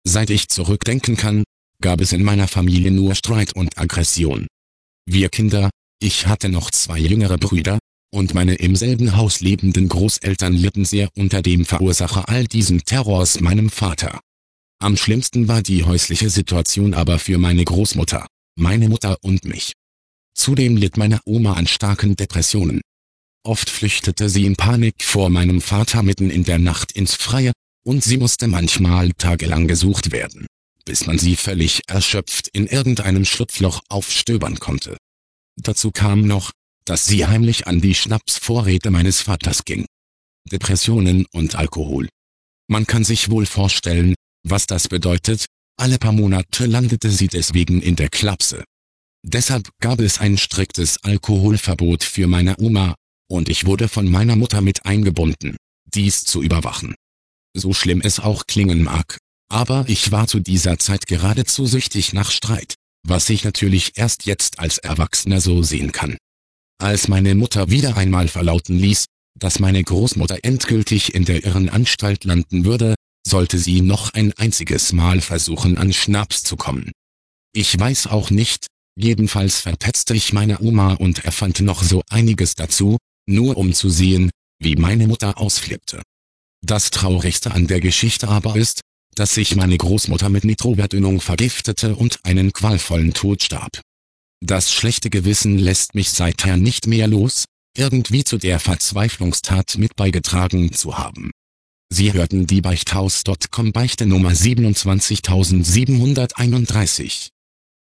Seit ich zurückdenken kann, gab es in meiner Familie nur Streit und Aggression. Wir Kinder, ich hatte noch 2 jüngere Brüder, und meine im selben Haus lebenden Großeltern litten sehr unter dem Verursacher all diesen Terrors, meinem Vater. Am schlimmsten war die häusliche Situation aber für meine Großmutter, meine Mutter und mich. Zudem litt meine Oma an starken Depressionen. Oft flüchtete sie in Panik vor meinem Vater mitten in der Nacht ins Freie, und sie musste manchmal tagelang gesucht werden, bis man sie völlig erschöpft in irgendeinem Schlupfloch aufstöbern konnte. Dazu kam noch, dass sie heimlich an die Schnapsvorräte meines Vaters ging. Depressionen und Alkohol. Man kann sich wohl vorstellen, was das bedeutet, alle paar Monate landete sie deswegen in der Klapse. Deshalb gab es ein striktes Alkoholverbot für meine Oma, und ich wurde von meiner Mutter mit eingebunden, dies zu überwachen. So schlimm es auch klingen mag, aber ich war zu dieser Zeit geradezu süchtig nach Streit, was ich natürlich erst jetzt als Erwachsener so sehen kann. Als meine Mutter wieder einmal verlauten ließ, dass meine Großmutter endgültig in der Irrenanstalt landen würde, sollte sie noch ein einziges Mal versuchen, an Schnaps zu kommen. Ich weiß auch nicht, jedenfalls verpetzte ich meine Oma und erfand noch so einiges dazu, nur um zu sehen, wie meine Mutter ausflippte. Das Traurigste an der Geschichte aber ist, dass sich meine Großmutter mit Nitroverdünnung vergiftete und einen qualvollen Tod starb. Das schlechte Gewissen lässt mich seither nicht mehr los, irgendwie zu der Verzweiflungstat mit beigetragen zu haben. Sie hörten die Beichthaus.com Beichte Nummer 27731.